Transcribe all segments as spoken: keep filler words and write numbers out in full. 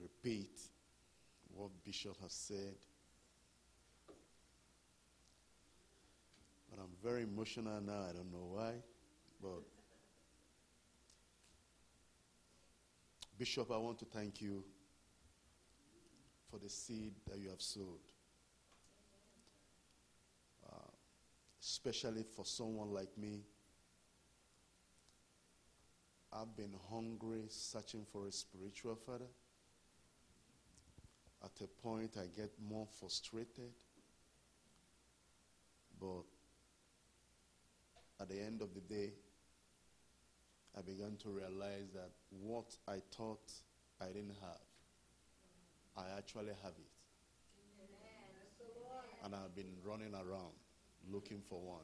repeat what Bishop has said. But I'm very emotional now. I don't know why. But Bishop, I want to thank you for the seed that you have sowed. Uh, especially for someone like me. I've been hungry, searching for a spiritual father. At a point, I get more frustrated. But at the end of the day, I began to realize that what I thought I didn't have, I actually have it. And I've been running around looking for one.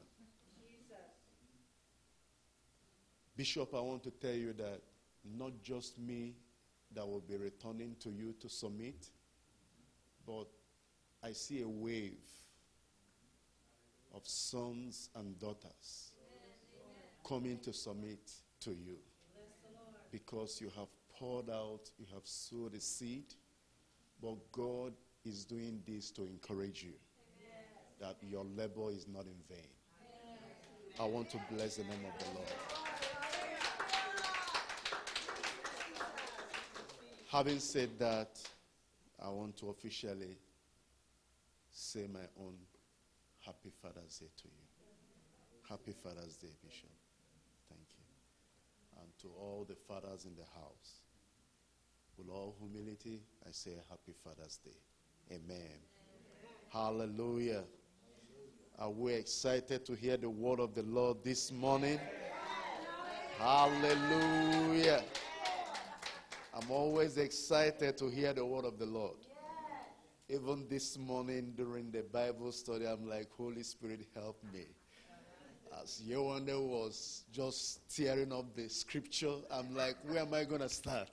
Bishop, I want to tell you that not just me that will be returning to you to submit, but I see a wave of sons and daughters coming to submit to you because you have poured out, you have sowed a seed, but God is doing this to encourage you that your labor is not in vain. I want to bless the name of the Lord. Having said that, I want to officially say my own Happy Father's Day to you. Happy Father's Day, Bishop. Thank you. And to all the fathers in the house, with all humility, I say Happy Father's Day. Amen. Amen. Hallelujah. Are we excited to hear the word of the Lord this morning? Hallelujah. I'm always excited to hear the word of the Lord. Even this morning during the Bible study, I'm like, Holy Spirit, help me. As Yewande was just tearing up the scripture, I'm like, where am I going to start?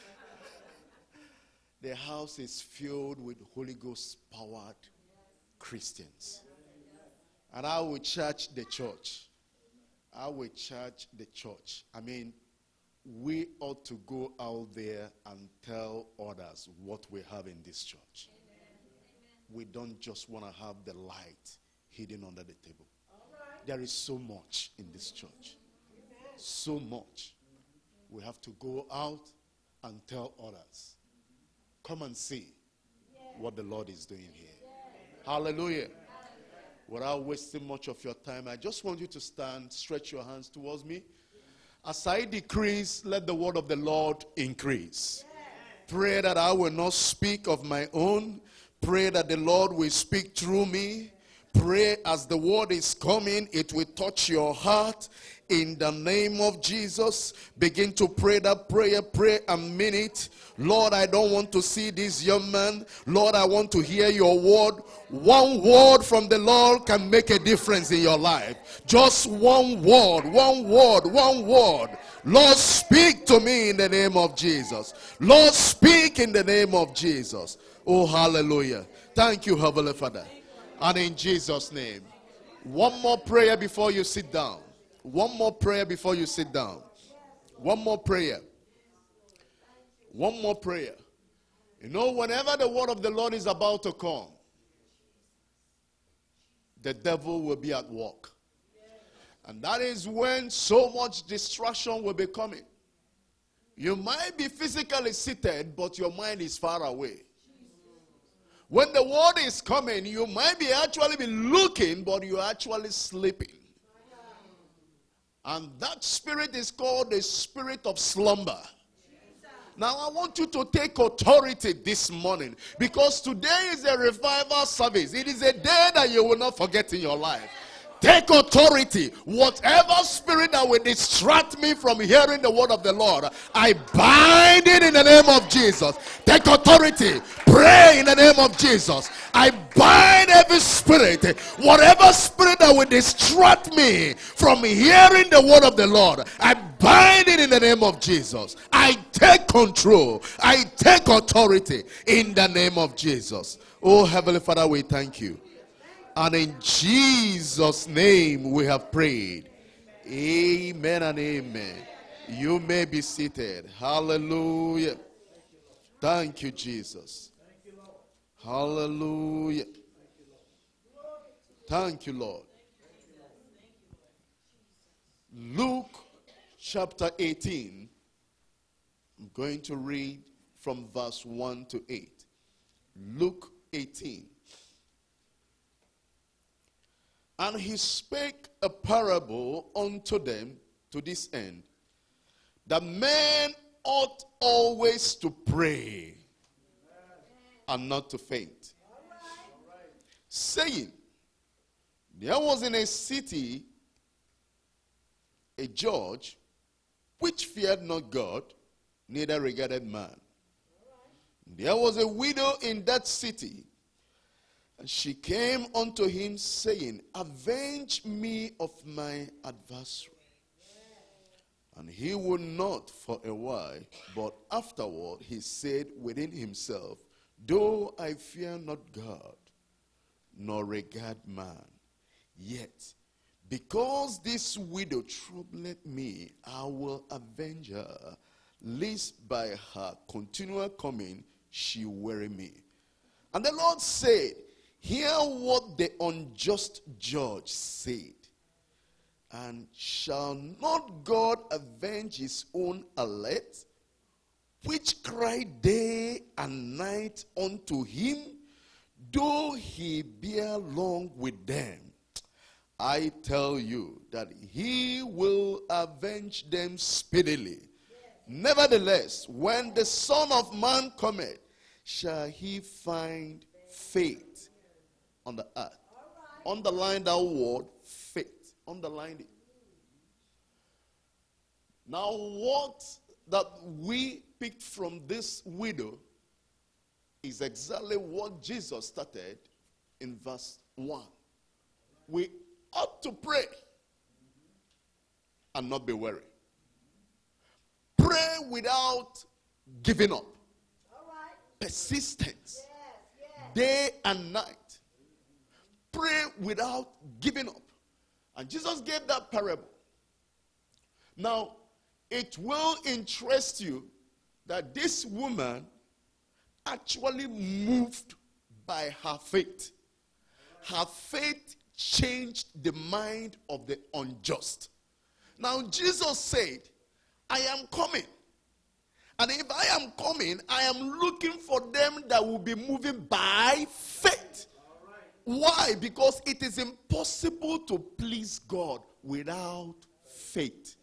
The house is filled with Holy Ghost powered Christians. And I will charge the church. I will charge the church. I mean, we ought to go out there and tell others what we have in this church. Amen. We don't just want to have the light hidden under the table. Right. There is so much in this church. Amen. So much. We have to go out and tell others. Come and see yeah. what the Lord is doing here. Yeah. Hallelujah. Without wasting much of your time, I just want you to stand, stretch your hands towards me. As I decrease, let the word of the Lord increase. Pray that I will not speak of my own. Pray that the Lord will speak through me. Pray as the word is coming, it will touch your heart. In the name of Jesus, begin to pray that prayer. Pray and mean it. Lord, I don't want to see this young man. Lord, I want to hear your word. One word from the Lord can make a difference in your life. Just one word, one word, one word. Lord, speak to me in the name of Jesus. Lord, speak in the name of Jesus. Oh, hallelujah. Thank you, Heavenly Father. And in Jesus' name. One more prayer before you sit down. One more prayer before you sit down. One more prayer. One more prayer. You know, whenever the word of the Lord is about to come, the devil will be at work. And that is when so much distraction will be coming. You might be physically seated, but your mind is far away. When the word is coming, you might be actually be looking, but you're actually sleeping. And that spirit is called the spirit of slumber. Now I want you to take authority this morning, because today is a revival service. It is a day that you will not forget in your life. Take authority. Whatever spirit that will distract me from hearing the word of the Lord, I bind it in the name of Jesus. Take authority. Pray in the name of Jesus. I bind every spirit, whatever spirit that will distract me from hearing the word of the Lord, I bind it in the name of Jesus. I take control. I take authority in the name of Jesus. Oh, Heavenly Father, we thank you. And in Jesus' name we have prayed. Amen and amen. You may be seated. Hallelujah. Thank you, Jesus. Hallelujah. Thank you, Lord. Luke chapter eighteen. I'm going to read from verse one to eight. Luke eighteen. And he spake a parable unto them to this end, that men ought always to pray and not to faint, saying, there was in a city a judge which feared not God, neither regarded man. There was a widow in that city, and she came unto him, saying, avenge me of my adversary. And he would not for a while, but afterward he said within himself, though I fear not God, nor regard man, yet because this widow troubleth me, I will avenge her, lest by her continual coming she weary me. And the Lord said, hear what the unjust judge said. And shall not God avenge his own elect, which cry day and night unto him, though he bear long with them? I tell you that he will avenge them speedily. Nevertheless, when the Son of Man cometh, shall he find faith on the earth? Underline that word, faith. Underline it. Now, what that we picked from this widow is exactly what Jesus started in verse one. We ought to pray and not be weary. Pray without giving up. Persistence. Day and night. Pray without giving up. And Jesus gave that parable. Now, it will interest you that this woman actually moved by her faith. Her faith changed the mind of the unjust. Now, Jesus said, I am coming. And if I am coming, I am looking for them that will be moving by faith. Why? Because it is impossible to please God without faith.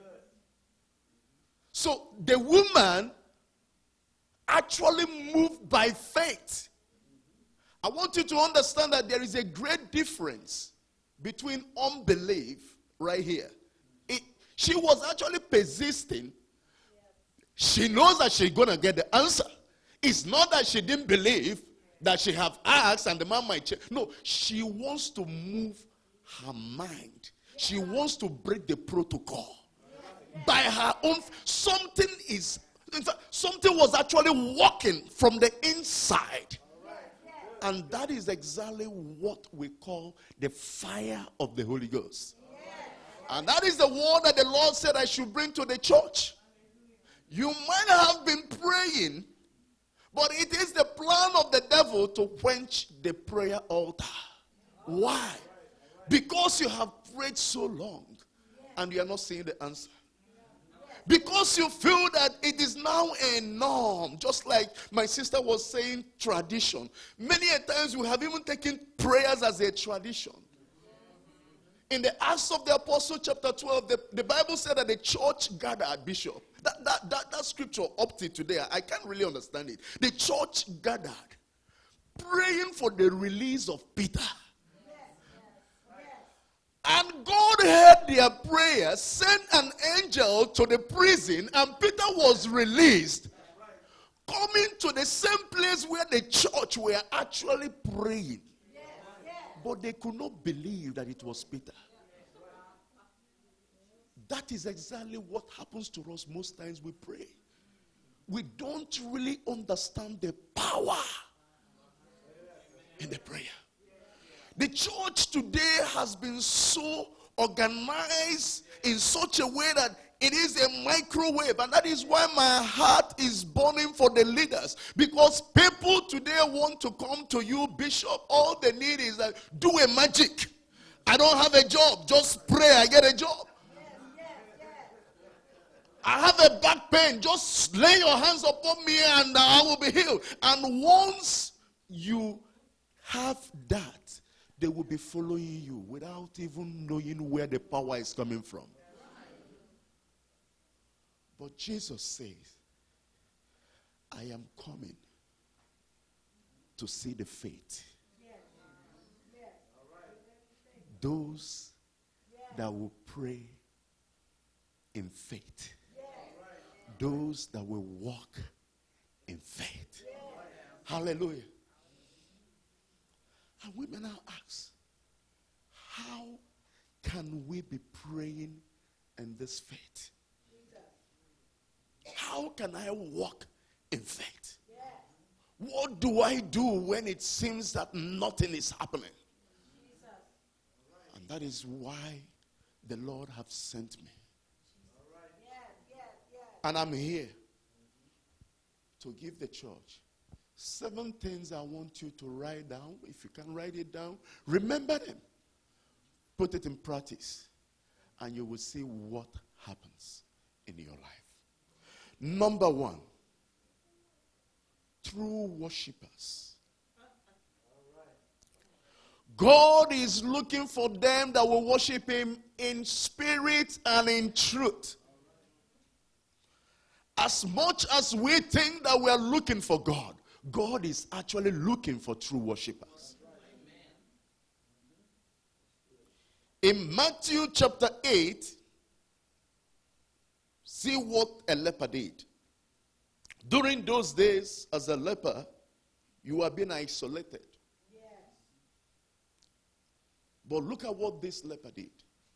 So the woman actually moved by faith. I want you to understand that there is a great difference between unbelief right here. It, she was actually persisting. She knows that she's going to get the answer. It's not that she didn't believe that she have asked and the man might change. No, she wants to move her mind. She wants to break the protocol. By her own, something is, in fact, something was actually walking from the inside. And that is exactly what we call the fire of the Holy Ghost. And that is the word that the Lord said I should bring to the church. You might have been praying, but it is the plan of the devil to quench the prayer altar. Why? Because you have prayed so long and you are not seeing the answer. Because you feel that it is now a norm. Just like my sister was saying, tradition. Many a times we have even taken prayers as a tradition. In the Acts of the Apostle chapter twelve, the, the Bible said that the church gathered, Bishop. That, that, that, that scripture up to today, I can't really understand it. The church gathered, praying for the release of Peter. And God heard their prayer, sent an angel to the prison, and Peter was released. Coming to the same place where the church were actually praying. But they could not believe that it was Peter. That is exactly what happens to us most times we pray. We don't really understand the power in the prayer. The church today has been so organized in such a way that it is a microwave. And that is why my heart is burning for for the leaders. Because people today want to come to you, Bishop. All they need is that do a magic. I don't have a job. Just pray, I get a job. I have a back pain. Just lay your hands upon me and I will be healed. And once you have that, they will be following you without even knowing where the power is coming from. But Jesus says, I am coming to see the faith. Those that will pray in faith. Those that will walk in faith. Hallelujah. And women now ask, how can we be praying in this faith? How can I walk in faith? What do I do when it seems that nothing is happening? And that is why the Lord has sent me. And I'm here to give the church seven things I want you to write down. If you can write it down, remember them. Put it in practice. And you will see what happens in your life. Number one, true worshipers. God is looking for them that will worship him in spirit and in truth. As much as we think that we are looking for God, God is actually looking for true worshipers. In Matthew chapter eight, see what a leper did. During those days, as a leper, you are being isolated. But look at what this leper did.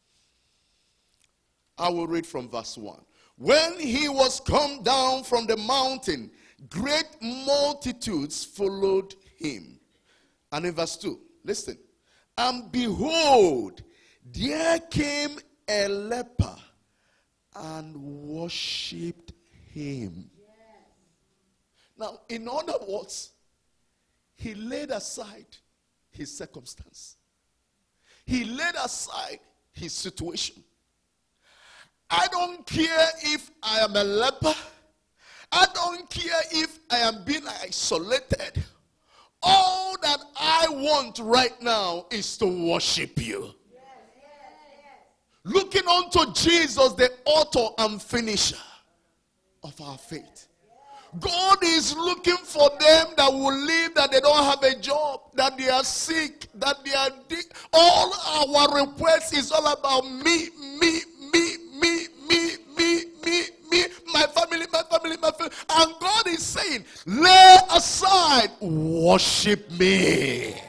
I will read from verse one. When he was come down from the mountain, great multitudes followed him. And in verse two, listen. And behold, there came a leper and worshipped him. Yes. Now, in other words, he laid aside his circumstance. He laid aside his situation. I don't care if I am a leper. I don't care if I am being isolated. All that I want right now is to worship you. Yes, yes, yes. Looking unto Jesus, the author and finisher of our faith. God is looking for them that will live, that they don't have a job, that they are sick, that they are di- all our requests is all about me, me, me, me, me, me, me, me, my family, my family, my family. And God is saying, lay aside, worship me.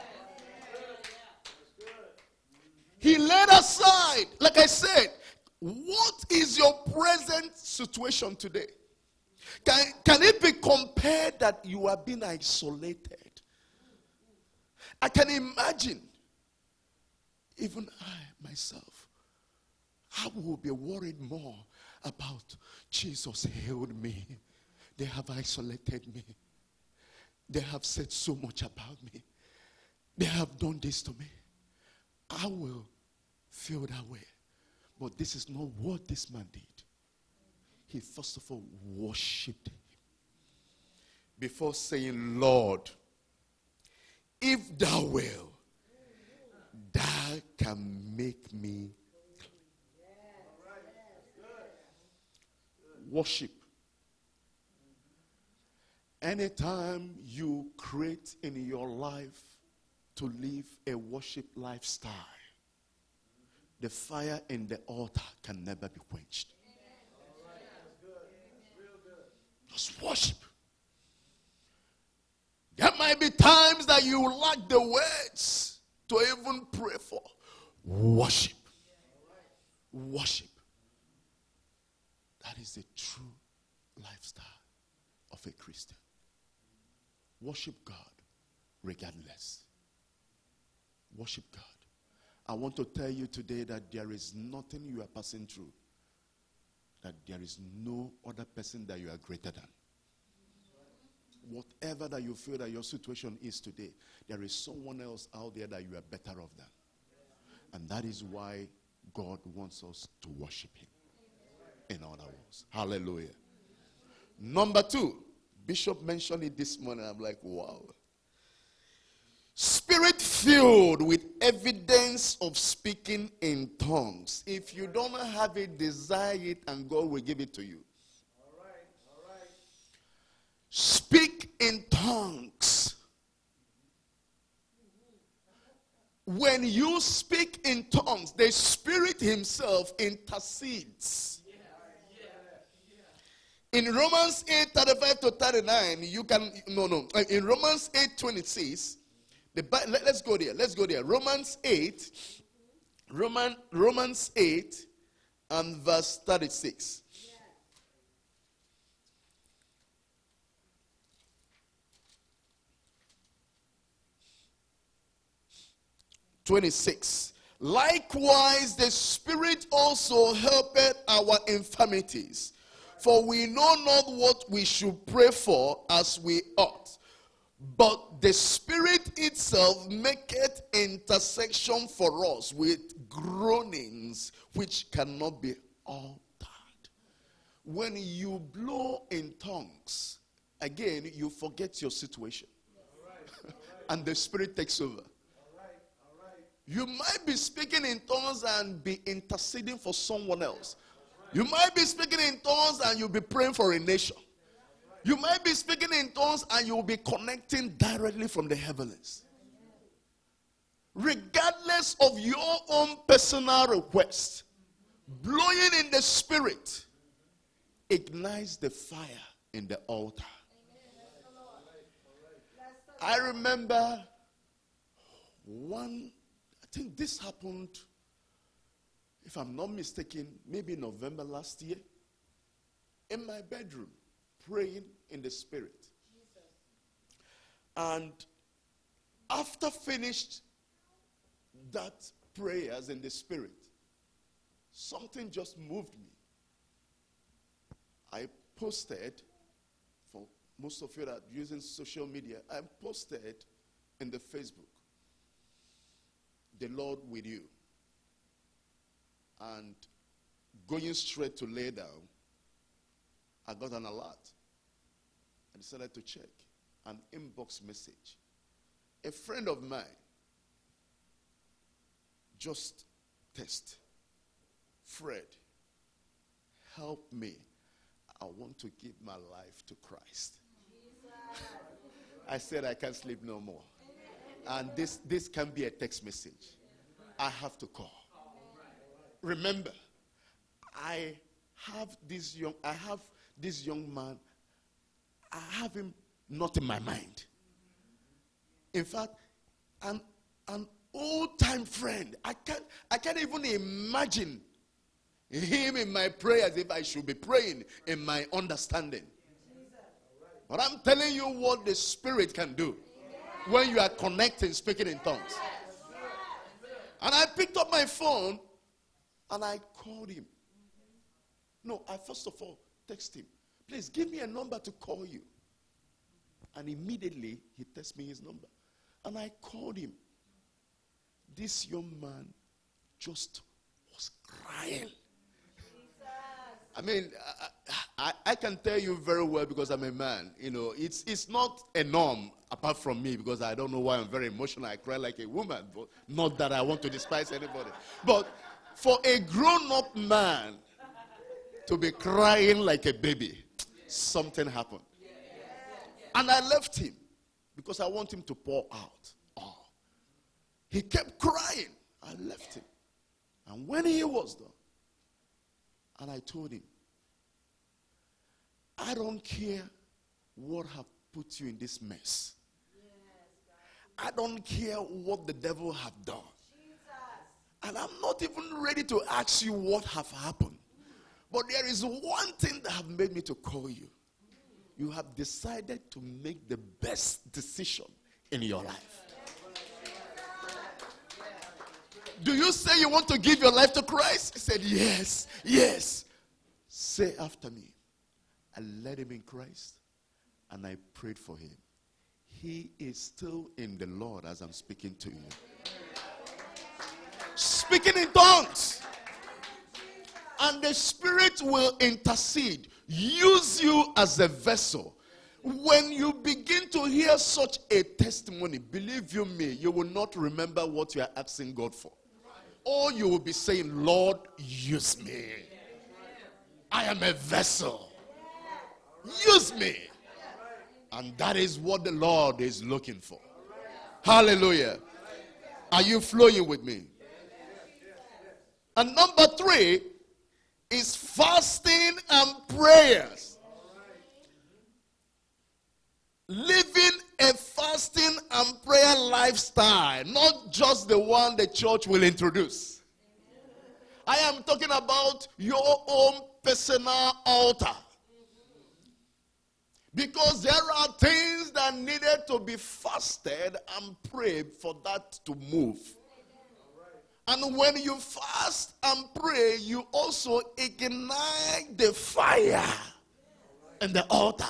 He laid aside, like I said, what is your present situation today? Can, can it be compared that you are being isolated? I can imagine, even I, myself, I will be worried more about Jesus healed me. They have isolated me. They have said so much about me. They have done this to me. I will feel that way. But this is not what this man did. He first of all worshipped him. Before saying, Lord, if thou will, thou can make me worship. Anytime you create in your life to live a worship lifestyle, the fire in the altar can never be quenched. Just worship. There might be times that you lack the words to even pray for. Worship. Worship. That is the true lifestyle of a Christian. Worship God regardless. Worship God. I want to tell you today that there is nothing you are passing through, that there is no other person that you are greater than. whatever that you feel that your situation is today, there is someone else out there that you are better off than. And that is why God wants us to worship him. In other words. Hallelujah. Number two, Bishop mentioned it this morning. I'm like, wow. Spirit-filled with evidence of speaking in tongues. If you don't have it, desire it, and God will give it to you. All right, all right. Speak in tongues. When you speak in tongues, the Spirit himself intercedes. In Romans eight, thirty-five to thirty-nine, you can, no, no. In Romans eight, twenty-six, the, let, let's go there. Let's go there. Romans eight, Roman, Romans eight and verse thirty-six. twenty-six. Likewise, the Spirit also helpeth our infirmities. For we know not what we should pray for as we ought. But the Spirit itself maketh intercession for us with groanings which cannot be altered. When you blow in tongues, again, you forget your situation. All right, all right. And the Spirit takes over. All right, all right. You might be speaking in tongues and be interceding for someone else. You might be speaking in tongues and you'll be praying for a nation. You might be speaking in tongues and you'll be connecting directly from the heavens. Regardless of your own personal request, blowing in the Spirit ignites the fire in the altar. I remember one, I think this happened, if I'm not mistaken, maybe November last year, in my bedroom, praying in the Spirit. Jesus. And after finished that prayers in the Spirit, something just moved me. I posted, for most of you that are using social media, I posted in the Facebook, the Lord with you. And going straight to lay down, I got an alert. I decided to check an inbox message. A friend of mine just text, Fred, help me. I want to give my life to Christ. Jesus. I said I can't sleep no more. And this, this can be a text message. I have to call. Remember, I have this young, I have this young man, I have him not in my mind. In fact, an, an old-time friend. I can't, I can't even imagine him in my prayers if I should be praying in my understanding. But I'm telling you what the Spirit can do when you are connecting, speaking in tongues. And I picked up my phone and I called him. No, I first of all texted him. Please give me a number to call you. And immediately he texted me his number. And I called him. This young man just was crying. I mean, I, I, I can tell you very well because I'm a man. You know, it's it's not a norm apart from me because I don't know why I'm very emotional. I cry like a woman, but not that I want to despise anybody. But for a grown-up man to be crying like a baby, something happened. And I left him because I want him to pour out. Oh. He kept crying. I left him. And when he was done, and I told him, I don't care what have put you in this mess. I don't care what the devil have done. And I'm not even ready to ask you what have happened. But there is one thing that have made me to call you. You have decided to make the best decision in your life. Do you say you want to give your life to Christ? He said, yes, yes. Say after me, I led him in Christ. and I prayed for him. He is still in the Lord as I'm speaking to you. Speaking in tongues. And the Spirit will intercede, use you as a vessel. When you begin to hear such a testimony, believe you me, you will not remember what you are asking God for. Or you will be saying, Lord, use me. I am a vessel. Use me. And that is what the Lord is looking for. Hallelujah. Are you flowing with me? And number three is fasting and prayers. Living a fasting and prayer lifestyle, not just the one the church will introduce. I am talking about your own personal altar. Because there are things that needed to be fasted and prayed for that to move. And when you fast and pray, you also ignite the fire in the altar.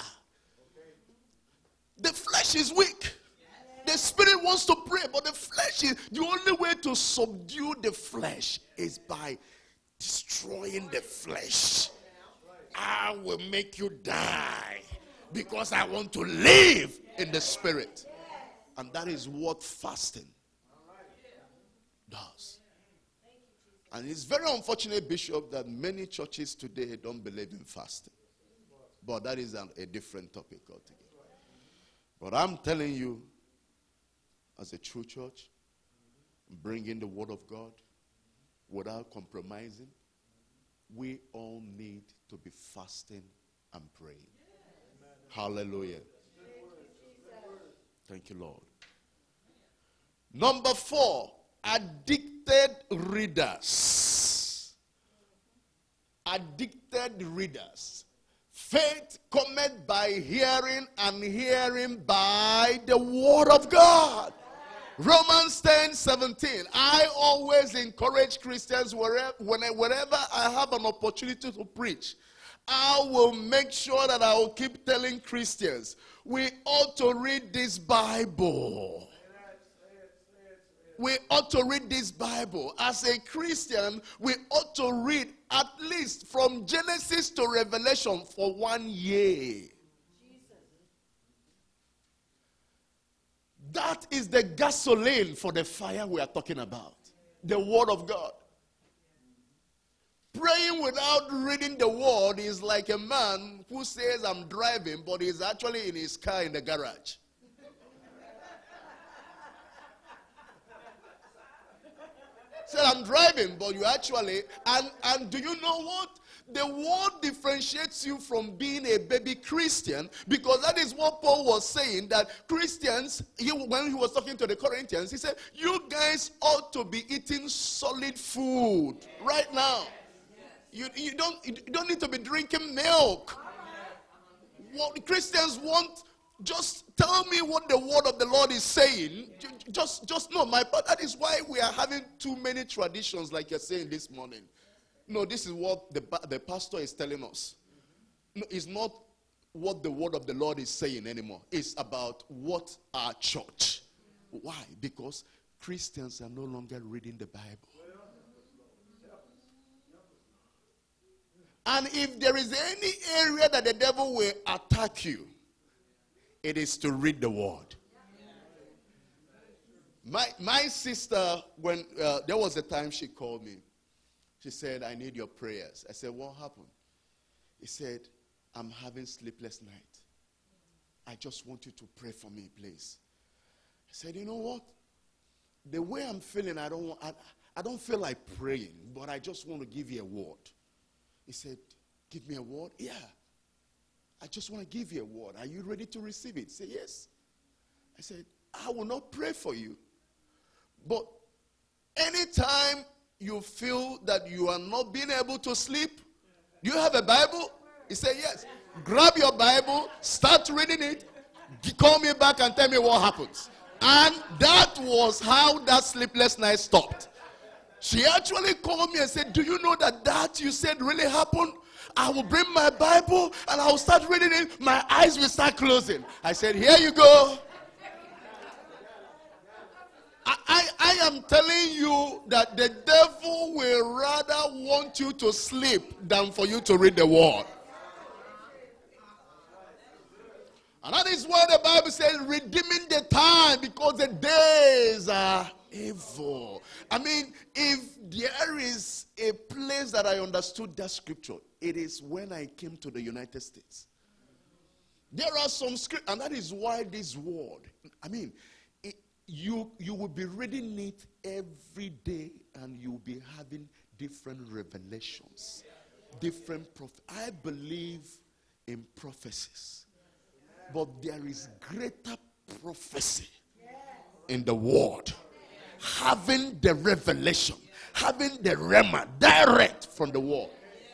The flesh is weak. The spirit wants to pray, but the flesh is, the only way to subdue the flesh is by destroying the flesh. I will make you die because I want to live in the spirit. And that is what fasting does. And it's very unfortunate, Bishop, that many churches today don't believe in fasting. But that is an, a different topic altogether. But I'm telling you, as a true church, bringing the word of God without compromising, we all need to be fasting and praying. Hallelujah. Thank you, Lord. Number four, addicted readers. Addicted readers. Faith cometh by hearing, and hearing by the word of God. Romans ten seventeen. I always encourage Christians wherever, whenever I have an opportunity to preach. I will make sure that I will keep telling Christians, we ought to read this Bible. We ought to read this Bible. As a Christian, we ought to read at least from Genesis to Revelation for one year. That is the gasoline for the fire we are talking about. The Word of God. Praying without reading the Word is like a man who says, I'm driving, but he's actually in his car in the garage. Said, I'm driving, but you actually, and, and do you know what? The word differentiates you from being a baby Christian, because that is what Paul was saying, that Christians, he, when he was talking to the Corinthians, he said, you guys ought to be eating solid food right now. You, you, don't, you don't need to be drinking milk. What Christians want, just tell me what the word of the Lord is saying. Just, just know my part. That is why we are having too many traditions, like you're saying this morning. No, this is what the, the pastor is telling us. No, it's not what the word of the Lord is saying anymore. It's about what our church. Why? Because Christians are no longer reading the Bible. And if there is any area that the devil will attack you, it is to read the word. My my sister, when uh, there was a time she called me, she said, I need your prayers. I said, what happened? He said, I'm having sleepless night. I just want you to pray for me, please. I said, you know what? The way I'm feeling, I don't want, I, I don't feel like praying, but I just want to give you a word. He said, give me a word? Yeah. I just want to give you a word. Are you ready to receive it? Say yes. I said, I will not pray for you. But anytime you feel that you are not being able to sleep, do you have a Bible? He said, yes. Grab your Bible, start reading it, call me back and tell me what happens. And that was how that sleepless night stopped. She actually called me and said, do you know that that you said really happened? I will bring my Bible and I will start reading it. My eyes will start closing. I said, here you go. I, I, I am telling you that the devil will rather want you to sleep than for you to read the word. And that is why the Bible says, redeeming the time, because the days are evil. I mean, if there is a place that I understood that scripture, it is when I came to the United States. There are some scriptures, and that is why this word, I mean, it, you, you will be reading it every day, and you'll be having different revelations, different prophecies. I believe in prophecies. But there is greater prophecy in the word. Having the revelation, having the rhema direct from the word.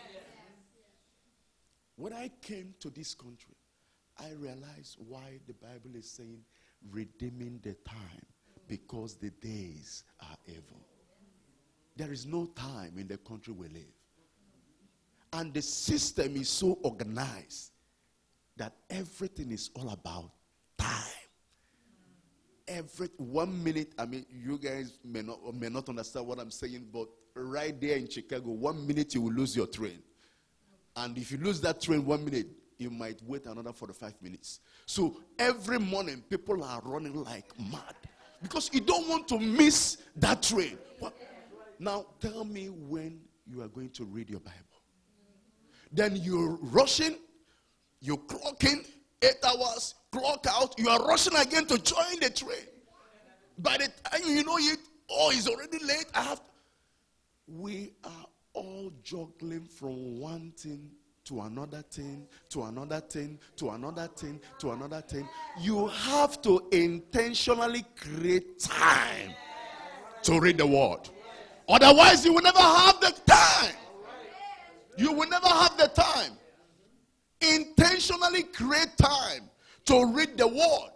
When I came to this country, I realized why the Bible is saying redeeming the time, because the days are evil. There is no time in the country we live. And the system is so organized that everything is all about time. Every one minute, I mean, you guys may not may not understand what I'm saying, but right there in Chicago, one minute you will lose your train. And if you lose that train one minute, you might wait another forty-five minutes. So every morning, people are running like mad because you don't want to miss that train. What? Now, tell me when you are going to read your Bible. Then you're rushing. You clock in, eight hours, clock out. You are rushing again to join the train. By the time you know it, oh, it's already late. I have. To. We are all juggling from one thing to another thing, to another thing, to another thing, to another thing. You have to intentionally create time to read the word. Otherwise, you will never have the time. You will never have the time. Intentionally create time to read the word.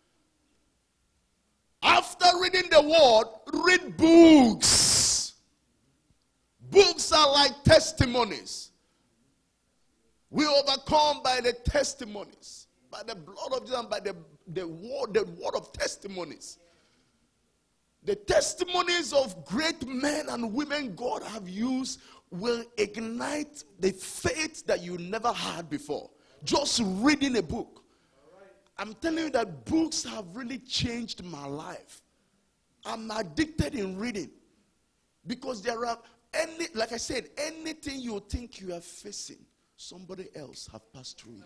After reading the word, read books. Books are like testimonies. We overcome by the testimonies, by the blood of Jesus, and by the, the word, the word of testimonies. The testimonies of great men and women God have used will ignite the faith that you never had before. Just reading a book. I'm telling you that books have really changed my life. I'm addicted in reading. Because there are, any, like I said, anything you think you are facing, somebody else have passed through it.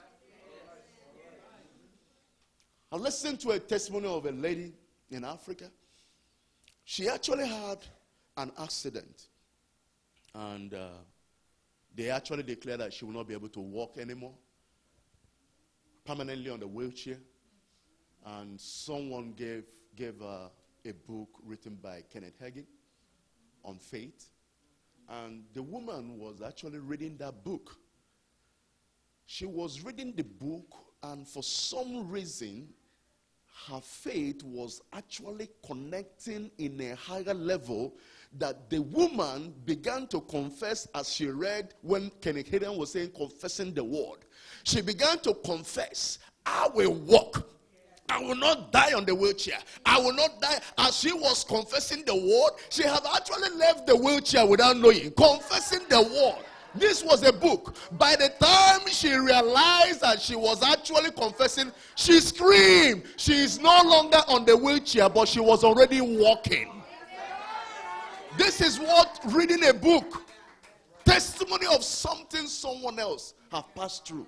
I listened to a testimony of a lady in Africa. She actually had an accident. And uh, they actually declared that she will not be able to walk anymore. Permanently on the wheelchair. And someone gave, gave her a book written by Kenneth Hagin on faith. And the woman was actually reading that book. She was reading the book, and for some reason, her faith was actually connecting in a higher level, that the woman began to confess as she read when Kenneth Hagin was saying confessing the word. She began to confess, I will walk. I will not die on the wheelchair. I will not die. As she was confessing the word, she had actually left the wheelchair without knowing. Confessing the word. This was a book. By the time she realized that she was actually confessing, she screamed. She is no longer on the wheelchair, but she was already walking. This is what reading a book, testimony of something someone else have passed through.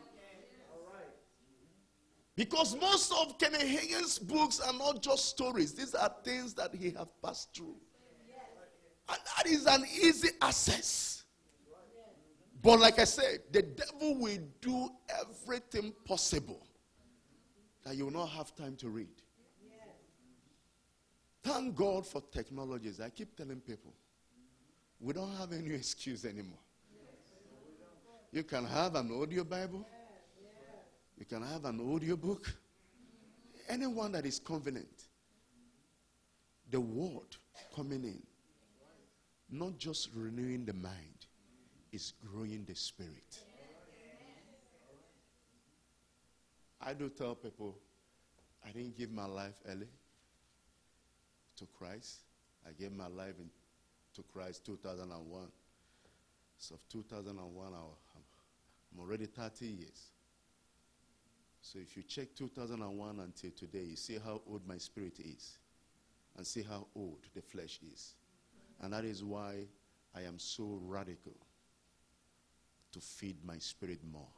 Because most of Kenneth Hagin's books are not just stories. These are things that he have passed through. And that is an easy access. But like I said, the devil will do everything possible that you will not have time to read. Thank God for technologies. I keep telling people, we don't have any excuse anymore. You can have an audio Bible. You can have an audio book. Anyone that is convenient. The word coming in, not just renewing the mind, is growing the spirit. I do tell people, I didn't give my life early to Christ. I gave my life in, to Christ two thousand one. So two thousand one, I'm already thirty years. So if you check two thousand one until today, you see how old my spirit is. And see how old the flesh is. And that is why I am so radical to feed my spirit more.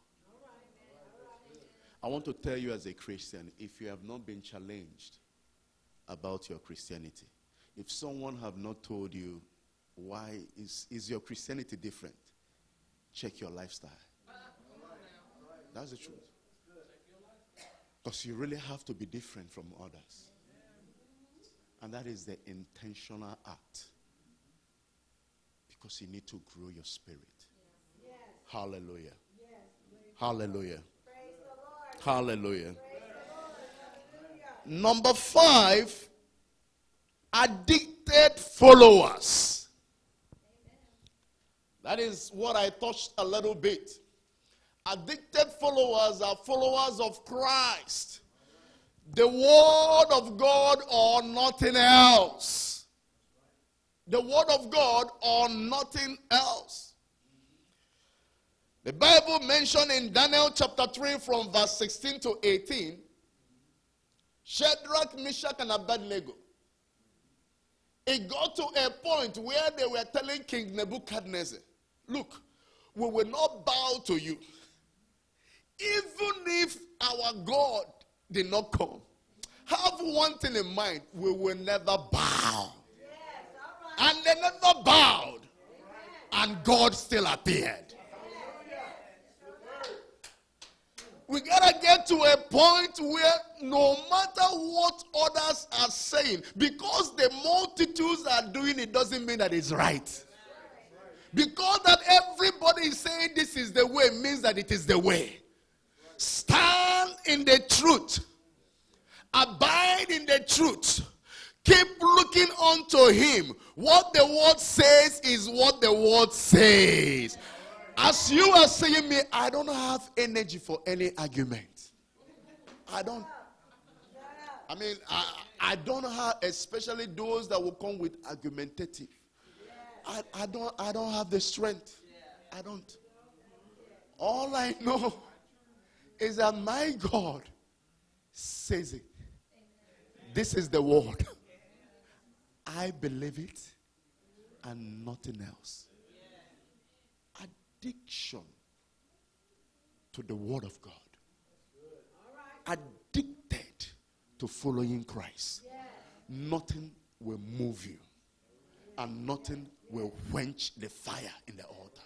I want to tell you as a Christian, if you have not been challenged about your Christianity, if someone have not told you why is, is your Christianity different, check your lifestyle. That's the truth. Because you really have to be different from others. And that is the intentional act. Because you need to grow your spirit. Yes. Hallelujah. Yes. Hallelujah. Praise the Lord. Hallelujah. Praise the Lord. Number five, addicted followers. Amen. That is what I touched a little bit. Addicted followers are followers of Christ. The word of God or nothing else. The word of God or nothing else. The Bible mentioned in Daniel chapter three from verse sixteen to eighteen, Shadrach, Meshach, and Abednego. It got to a point where they were telling King Nebuchadnezzar, look, we will not bow to you. Even if our God did not come. Have one thing in mind, we will never bow. Yes, right. And they never bowed. Amen. And God still appeared. Yes. We gotta get to a point where no matter what others are saying, because the multitudes are doing it doesn't mean that it's right. Because that everybody is saying this is the way means that it is the way. Stand in the truth. Abide in the truth. Keep looking unto him. What the word says is what the word says. As you are saying me, I don't have energy for any argument. I don't. I mean, I, I don't have, especially those that will come with argumentative. I, I don't I don't have the strength. I don't. All I know is that my God says it. This is the word. I believe it and nothing else. Addiction to the word of God. Addicted to following Christ. Nothing will move you. And nothing will quench the fire in the altar.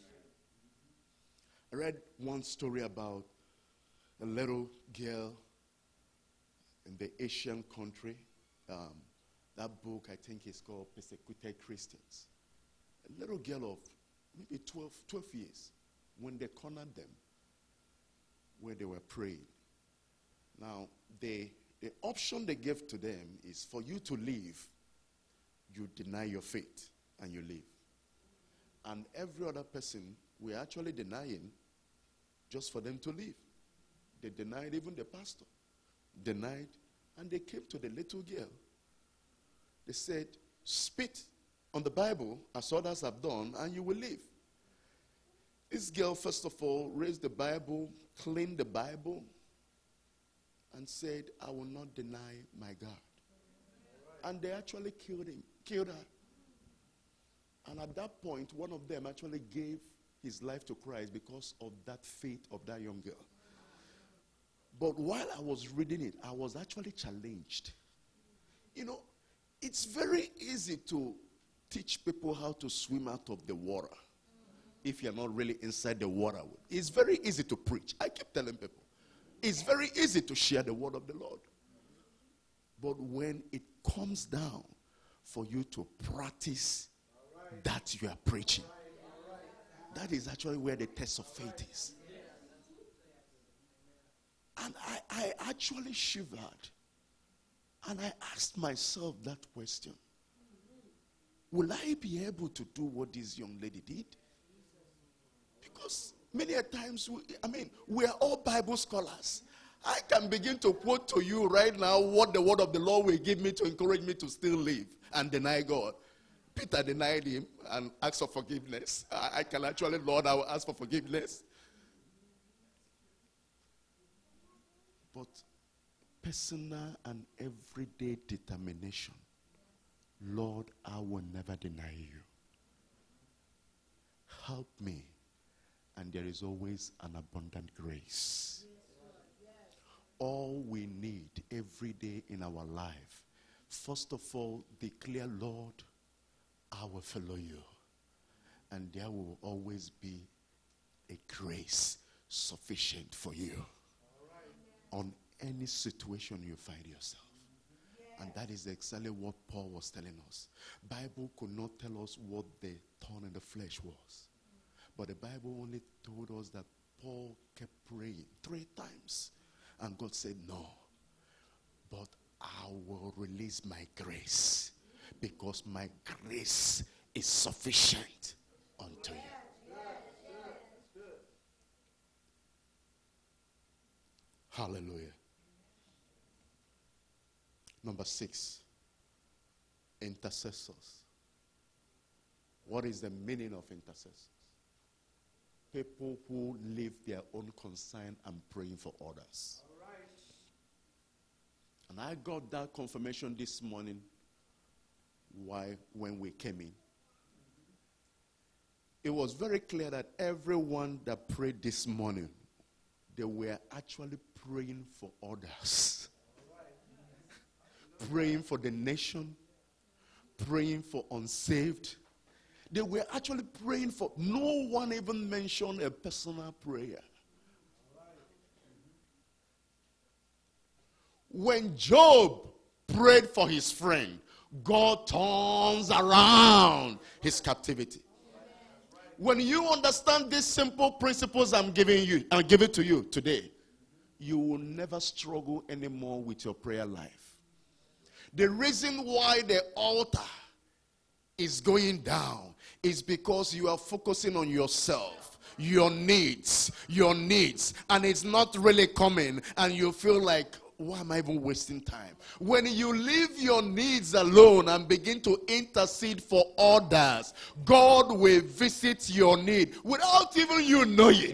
I read one story about a little girl in the Asian country. Um, that book, I think, is called Persecuted Christians. A little girl of maybe twelve, twelve years, when they cornered them, where they were praying. Now, they, the option they gave to them is for you to leave, you deny your faith, and you leave. And every other person, we're actually denying just for them to leave. They denied even the pastor. Denied. And they came to the little girl. They said, spit on the Bible as others have done, and you will live. This girl, first of all, raised the Bible, cleaned the Bible, and said, I will not deny my God. And they actually killed him, killed her. And at that point, one of them actually gave his life to Christ because of that faith of that young girl. But while I was reading it, I was actually challenged. You know, it's very easy to teach people how to swim out of the water if you're not really inside the water. It's very easy to preach. I keep telling people, it's very easy to share the word of the Lord. But when it comes down for you to practice that you are preaching, that is actually where the test of faith is. And I, I actually shivered. And I asked myself that question. Will I be able to do what this young lady did? Because many a times, we, I mean, we are all Bible scholars. I can begin to quote to you right now what the word of the Lord will give me to encourage me to still live and deny God. Peter denied him and asked for forgiveness. I, I can actually, Lord, I will ask for forgiveness. But personal and everyday determination, Lord, I will never deny you. Help me. And there is always an abundant grace. All we need every day in our life, first of all, declare, Lord, I will follow you. And there will always be a grace sufficient for you on any situation you find yourself. And that is exactly what Paul was telling us. Bible could not tell us what the thorn in the flesh was. But the Bible only told us that Paul kept praying three times. And God said, no. But I will release my grace. Because my grace is sufficient unto you. Hallelujah. Number six, intercessors. What is the meaning of intercessors? People who leave their own concern and praying for others. All right. And I got that confirmation this morning why when we came in. It was very clear that everyone that prayed this morning, they were actually praying for others. Praying for the nation, praying for unsaved. They were actually praying for, no one even mentioned a personal prayer. When Job prayed for his friend, God turns around his captivity. When you understand these simple principles I'm giving you, I'm giving to you today, you will never struggle anymore with your prayer life. The reason why the altar is going down is because you are focusing on yourself, your needs, your needs, and it's not really coming, and you feel like, why am I even wasting time? When you leave your needs alone and begin to intercede for others, God will visit your need without even you knowing.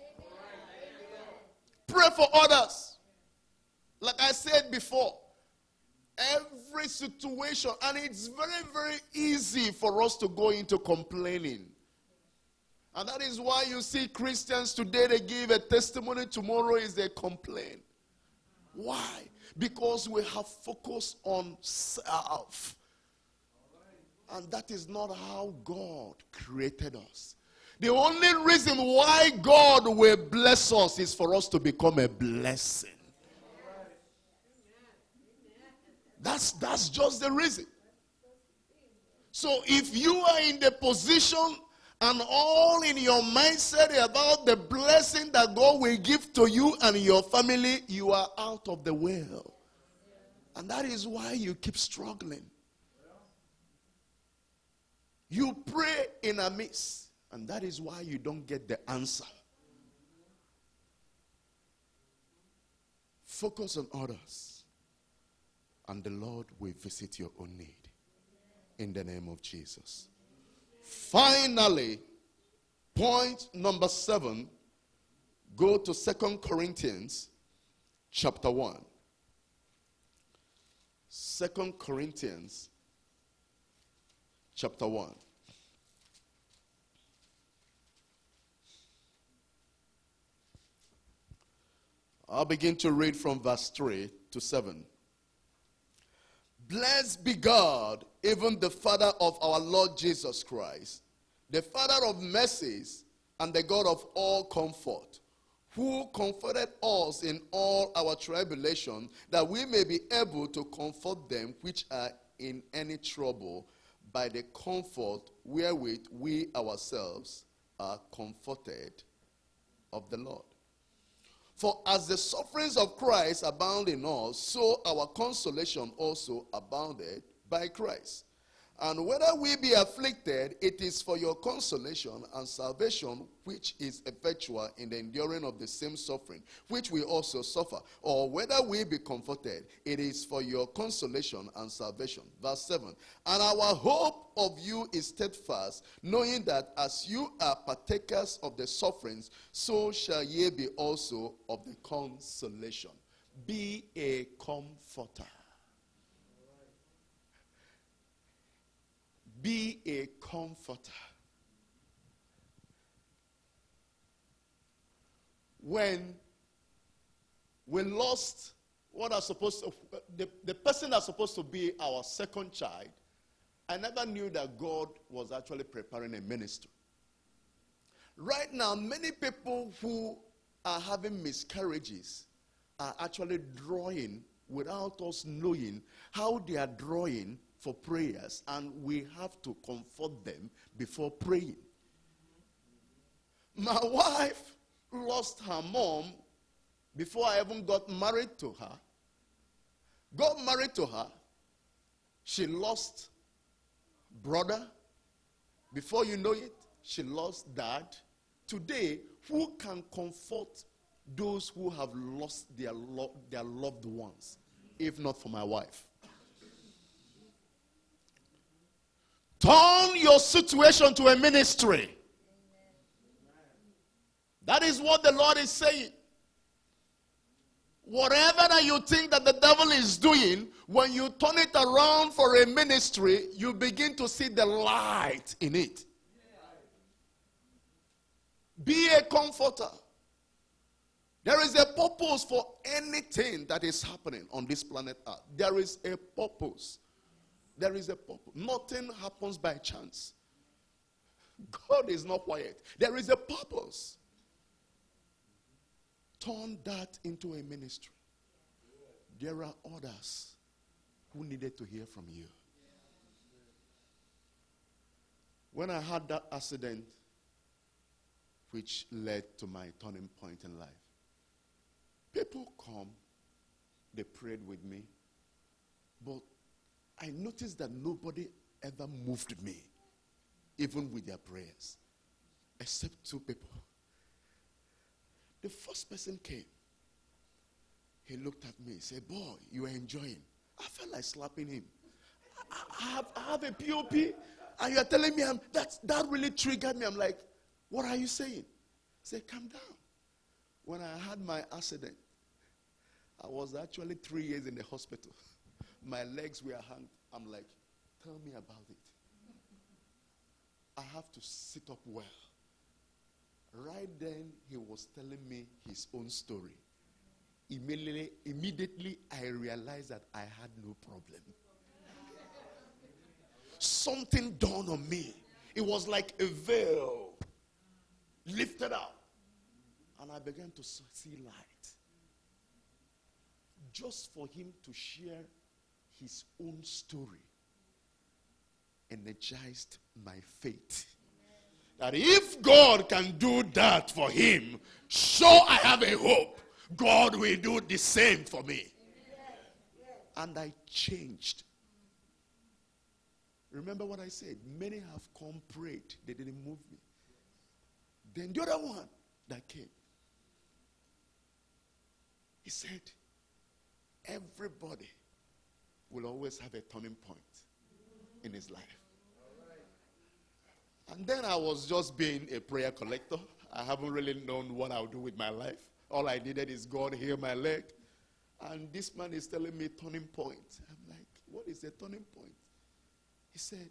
Pray for others. Like I said before, every situation, and it's very, very easy for us to go into complaining. And that is why you see Christians today, they give a testimony, tomorrow is they complain. Why? Because we have focused on self. And that is not how God created us. The only reason why God will bless us is for us to become a blessing. That's, that's just the reason. So if you are in the position and all in your mindset about the blessing that God will give to you and your family, you are out of the will. And that is why you keep struggling. You pray in a miss, and that is why you don't get the answer. Focus on others, and the Lord will visit your own need. In the name of Jesus. Finally, point number seven, go to Second Corinthians chapter one. Second Corinthians chapter one. I'll begin to read from verse three to seven. Blessed be God, even the Father of our Lord Jesus Christ, the Father of mercies and the God of all comfort, who comforted us in all our tribulation, that we may be able to comfort them which are in any trouble by the comfort wherewith we ourselves are comforted of the Lord. For as the sufferings of Christ abound in us, so our consolation also abounded by Christ. And whether we be afflicted, it is for your consolation and salvation, which is effectual in the enduring of the same suffering, which we also suffer. Or whether we be comforted, it is for your consolation and salvation. Verse seven. And our hope of you is steadfast, knowing that as you are partakers of the sufferings, so shall ye be also of the consolation. Be a comforter. Be a comforter. When we lost what are supposed to, the, the person that's supposed to be our second child, I never knew that God was actually preparing a ministry. Right now, many people who are having miscarriages are actually drawing without us knowing how they are drawing for prayers, and we have to comfort them before praying. My wife lost her mom before I even got married to her. Got married to her. She lost brother. Before you know it, she lost dad. Today, who can comfort those who have lost their, lo- their loved ones, if not for my wife? Turn your situation to a ministry. That is what the Lord is saying. Whatever that you think that the devil is doing, when you turn it around for a ministry, you begin to see the light in it. Be a comforter. There is a purpose for anything that is happening on this planet Earth. There is a purpose. There is a purpose. Nothing happens by chance. God is not quiet. There is a purpose. Turn that into a ministry. There are others who needed to hear from you. When I had that accident, which led to my turning point in life, people come, they prayed with me, but I noticed that nobody ever moved me, even with their prayers, except two people. The first person came. He looked at me, said, "Boy, you are enjoying." I felt like slapping him. I, I, have, I have a P O P, and you are telling me I'm, that, that really triggered me. I'm like, "What are you saying?" I said, "Calm down." When I had my accident, I was actually three years in the hospital. My legs were hanged. I'm like, "Tell me about it." I have to sit up well. Right then, he was telling me his own story. Immediately, immediately, I realized that I had no problem. Something dawned on me. It was like a veil lifted up. And I began to see light. Just for him to share his own story energized my faith. That if God can do that for him, sure I have a hope. God will do the same for me. And I changed. Remember what I said? Many have come, prayed. They didn't move me. Then the other one that came, he said, everybody will always have a turning point in his life. And then I was just being a prayer collector. I haven't really known what I'll do with my life. All I needed is God heal my leg. And this man is telling me turning point. I'm like, what is a turning point? He said,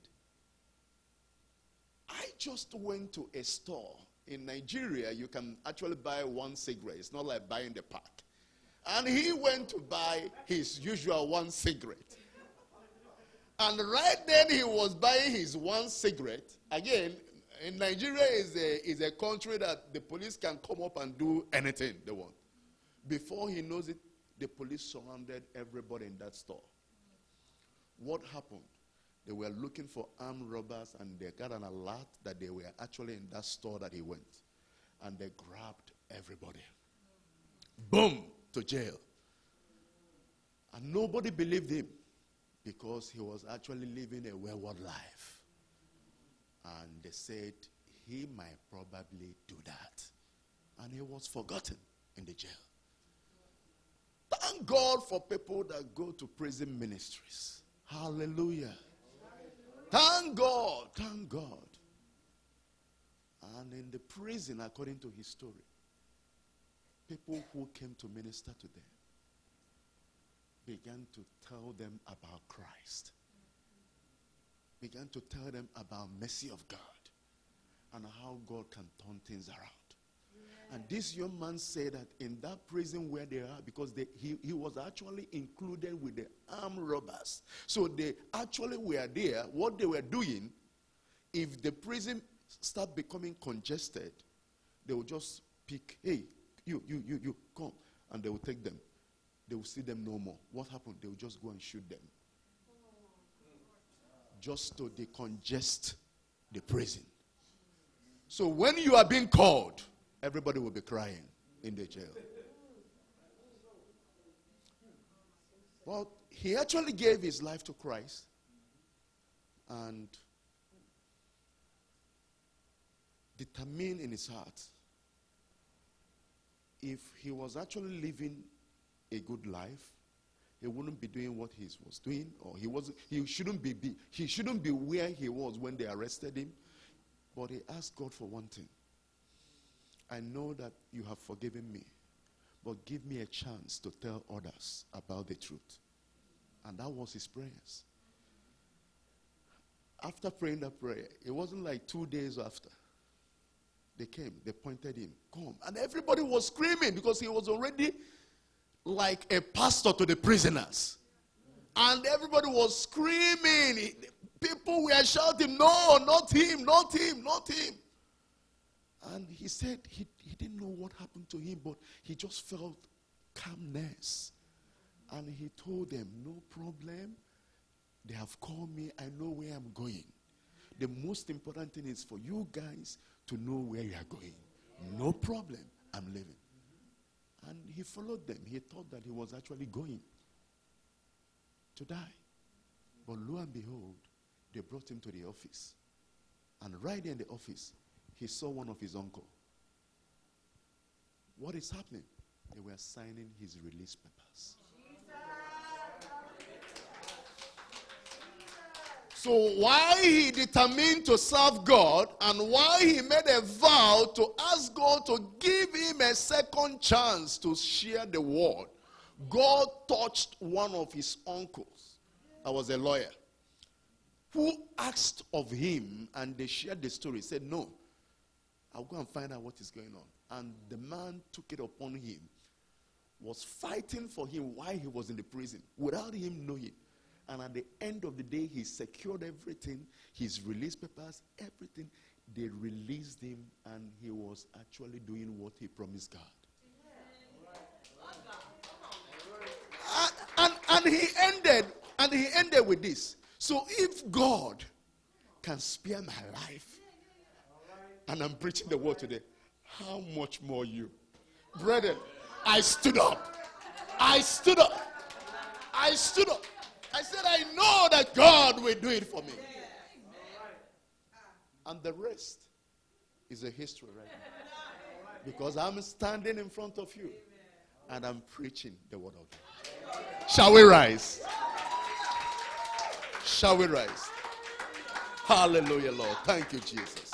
I just went to a store. In Nigeria, you can actually buy one cigarette. It's not like buying the pack. And he went to buy his usual one cigarette. And right then he was buying his one cigarette. Again, in Nigeria is a, is a country that the police can come up and do anything they want. Before he knows it, the police surrounded everybody in that store. What happened? They were looking for armed robbers, and they got an alert that they were actually in that store that he went. And they grabbed everybody. Boom! To jail. And nobody believed him. because he was actually living a wayward life. And they said he might probably do that. And he was forgotten in the jail. Thank God for people that go to prison ministries. Hallelujah. Thank God. Thank God. And in the prison, according to his story, people who came to minister to them began to tell them about Christ. Began to tell them about mercy of God and how God can turn things around. And this young man said that in that prison where they are, because they, he, he was actually included with the armed robbers. So they actually were there. What they were doing, if the prison start becoming congested, they will just pick, hey, you, you, you, you, come. And they will take them. They will see them no more. What happened? They will just go and shoot them. Just to decongest the prison. So when you are being called, everybody will be crying in the jail. Well, he actually gave his life to Christ. And determined in his heart, if he was actually living a good life, he wouldn't be doing what he was doing, or he was he shouldn't be, be he shouldn't be where he was when they arrested him. But he asked God for one thing. I know that you have forgiven me, but give me a chance to tell others about the truth. And that was his prayers. After praying that prayer, it wasn't like two days after. They came, they pointed him, come. And everybody was screaming because he was already like a pastor to the prisoners. And everybody was screaming. People were shouting, no, not him, not him, not him. And he said he, he didn't know what happened to him, but he just felt calmness. And he told them, no problem. They have called me. I know where I'm going. The most important thing is for you guys to know where you are going. No problem. I'm leaving. And he followed them. He thought that he was actually going to die. But lo and behold, they brought him to the office. And right in the office, he saw one of his uncle. What is happening? They were signing his release papers. So why he determined to serve God, and why he made a vow to ask God to give him a second chance to share the word, God touched one of his uncles, that was a lawyer, who asked of him, and they shared the story. He said, no, I'll go and find out what is going on. And the man took it upon him, was fighting for him while he was in the prison, without him knowing. And at the end of the day, he secured everything, his release papers, everything. They released him, and he was actually doing what he promised God. And, and, and he ended, and he ended with this. So if God can spare my life, and I'm preaching the word today, how much more you? Brethren, I stood up. I stood up. I stood up. I said, I know that God will do it for me. And the rest is a history right now. Because I'm standing in front of you and I'm preaching the word of God. Shall we rise? Shall we rise? Hallelujah, Lord. Thank you, Jesus.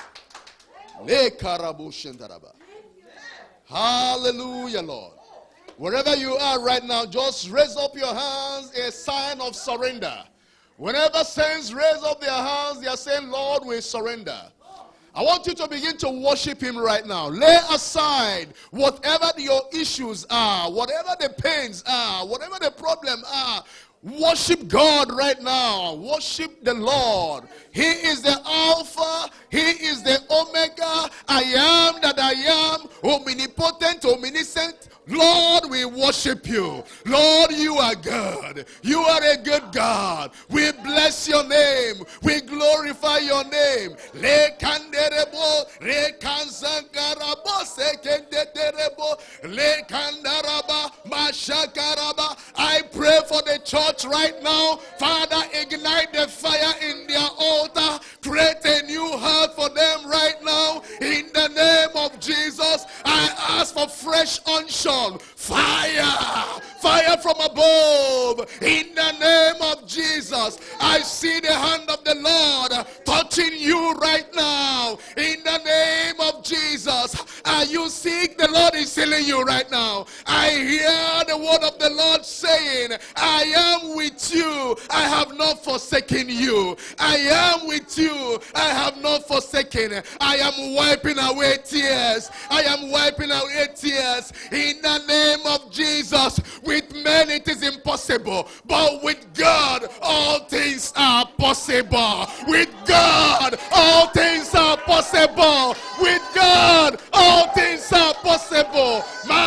Hallelujah, Lord. Wherever you are right now, just raise up your hands, a sign of surrender. Whenever saints raise up their hands, they are saying, Lord, we surrender. I want you to begin to worship him right now. Lay aside whatever your issues are, whatever the pains are, whatever the problem are. Worship God right now. Worship the Lord. He is the Alpha. He is the Omega. I am that I am. Omnipotent, omniscient. Lord, we worship you. Lord, you are good. You are a good God. We bless your name. We glorify your name. Le kanderebo, le kanzangarabo, sekenderebo, le kandaraba, mashakaraba. I pray for the church right now. Father, ignite the fire in their altar. Create a new heart for them right now. In the name of Jesus, I ask for fresh unction. Fire, fire from above. In the name of Jesus, I see the hand of the Lord touching you right now. In the name of Jesus, are you sick? The Lord is healing you right now. I hear the word of the Lord saying, I am with you. I have not forsaken you. I am with you. I have not forsaken. I am wiping away tears. I am wiping away tears. In the name of Jesus, with men it is impossible, but with God all things are possible. With God all things are possible. With God all things are possible.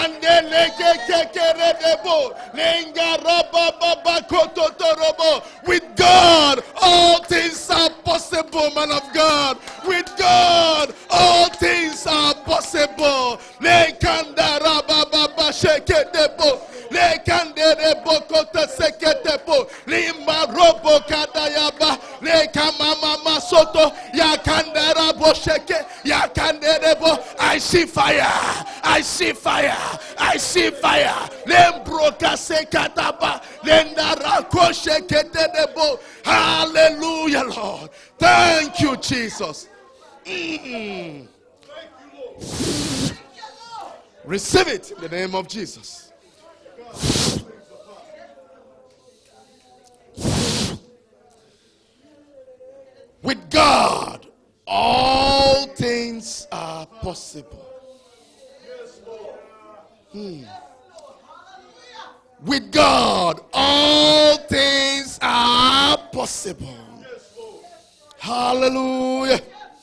With God all things are possible, man of God. With God all things are possible. Le kandere bokota seketepo lima robo kadayaba le kamama masoto ya kandera bosheke ya kandere bo. I see fire, I see fire, I see fire. Lembroka sekataba lendara kosheketebo. Hallelujah, Lord. Thank you, Jesus. Mm. Receive it in the name of Jesus. With God, all things are possible. Hmm. With God, all things are possible. Hallelujah.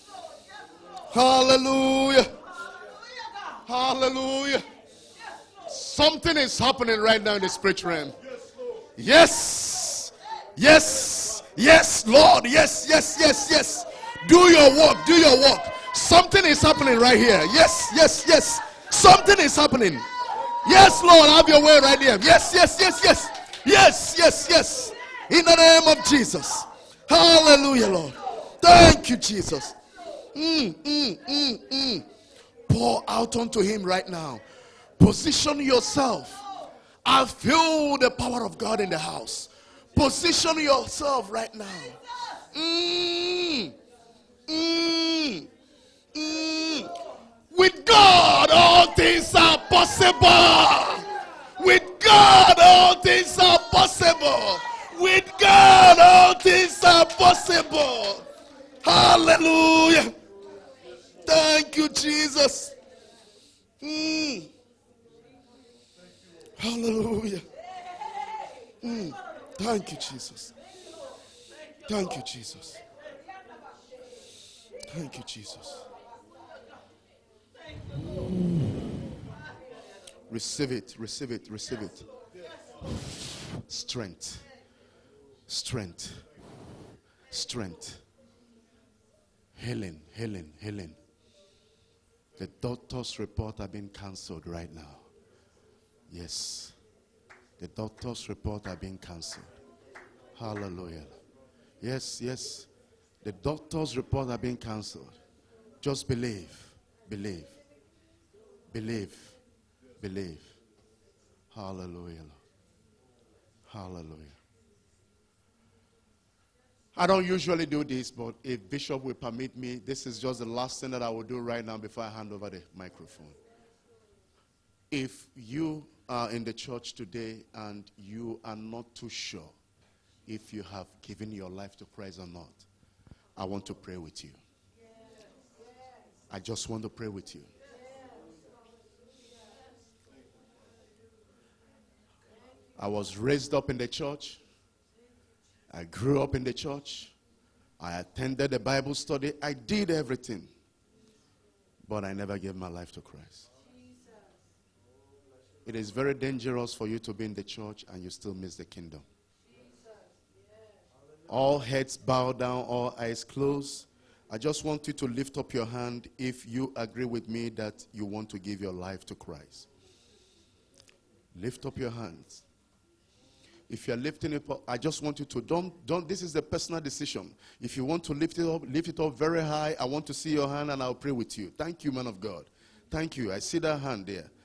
Hallelujah. Hallelujah. Something is happening right now in the spiritual realm. Yes. Yes. Yes, Lord. Yes, yes, yes, yes. Do your work. Do your work. Something is happening right here. Yes, yes, yes. Something is happening. Yes, Lord. Have your way right here. Yes, yes, yes, yes. Yes, yes, yes. In the name of Jesus. Hallelujah, Lord. Thank you, Jesus. Mm, mm, mm, mm. Pour out unto him right now. Position yourself. I feel the power of God in the house. Position yourself right now. Mm, mm, mm. With God, all things are possible. With God, all things are possible. With God, all things are possible. Hallelujah. Thank you, Jesus. Mm. Hallelujah. Mm. Thank you, Jesus. Thank you, Jesus. Thank you, Jesus. Receive it, receive it, receive it. Strength. Strength. Strength. Healing, healing, healing. The doctor's report have been cancelled right now. Yes. The doctor's report have been cancelled. Hallelujah. Yes, yes. The doctor's report have been cancelled. Just believe. Believe. Believe. Believe. Hallelujah. Hallelujah. I don't usually do this, but if Bishop will permit me, this is just the last thing that I will do right now before I hand over the microphone. If you are in the church today and you are not too sure if you have given your life to Christ or not, I want to pray with you. I just want to pray with you. I was raised up in the church. I grew up in the church. I attended a Bible study. I did everything. But I never gave my life to Christ. It is very dangerous for you to be in the church and you still miss the kingdom. All heads bowed down, all eyes closed. I just want you to lift up your hand if you agree with me that you want to give your life to Christ. Lift up your hands. If you're lifting it up, I just want you to, don't, don't, this is a personal decision. If you want to lift it up, lift it up very high. I want to see your hand and I'll pray with you. Thank you, man of God. Thank you. I see that hand there.